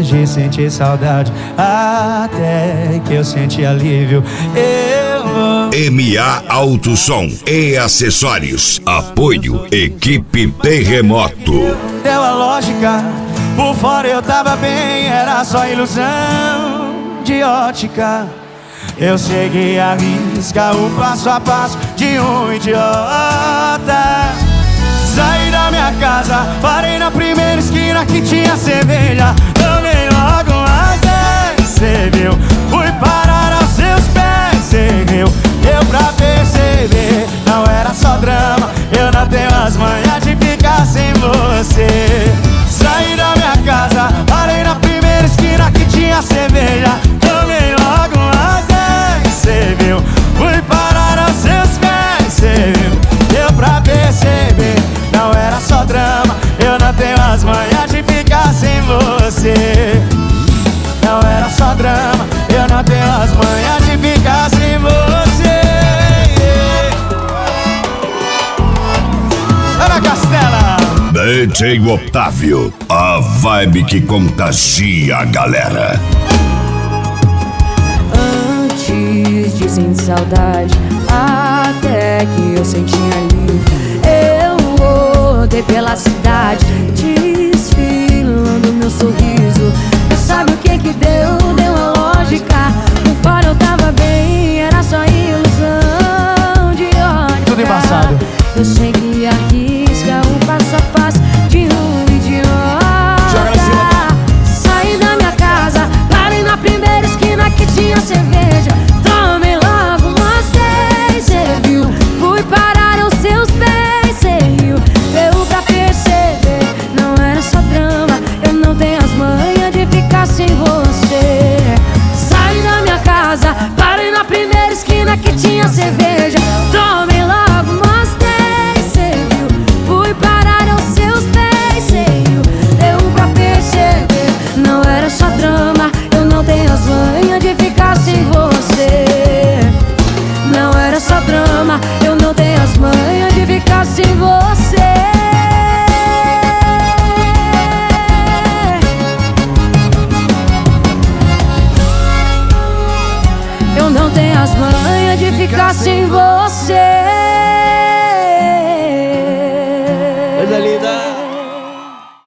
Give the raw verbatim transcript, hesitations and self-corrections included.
de sentir saudade, até que eu senti alívio. Eu vou... M A Autosom e acessórios. Apoio Equipe Terremoto. Deu a lógica, por fora eu tava bem, era só ilusão de ótica. Eu segui a risca, o passo a passo de um idiota. Saí da minha casa, parei na primeira esquina que tinha cerveja. Tomei logo umas dez, cê viu? Fui parar aos seus pés, cê viu? Deu pra perceber, não era só drama. Eu não tenho as manhas de ficar sem você. Saí da minha casa, parei na primeira esquina que tinha cerveja. Tomei logo umas dez, cê viu? Fui parar aos seus pés, cê viu? Deu pra perceber, não era só drama. Eu não tenho as manhas de ficar sem você. Não era só drama, eu não tenho as manhas de ficar sem você. Ana Castela, D J Otávio, a vibe que contagia a galera. Antes de sentir saudade, até que eu senti alívio. Eu rodei pela cidade, desfilando meu sorriso. Mas sabe o que que deu? Deu a lógica. Por fora eu tava bem, era só ilusão de ótica. Tudo embaçado. Eu segui a risca, o passo a passo de um idiota. Saí da minha casa, parei na primeira esquina que tinha cerveja. Tomei logo umas dez, cê viu? Fui parar aos seus pés, cê riu? Deu pra perceber, não era só drama. Eu não tenho as manhas de ficar sem você. Saí da minha casa, parei na primeira esquina que tinha cerveja. Tomei logo umas dez, cê viu? Fui parar aos seus pés, cê riu? Deu pra perceber, não era só drama. Eu não tenho as manhas de ficar sem você. Não era só drama, eu não tenho as manhas de ficar sem você. Eu não tenho as manhas de ficar sem você.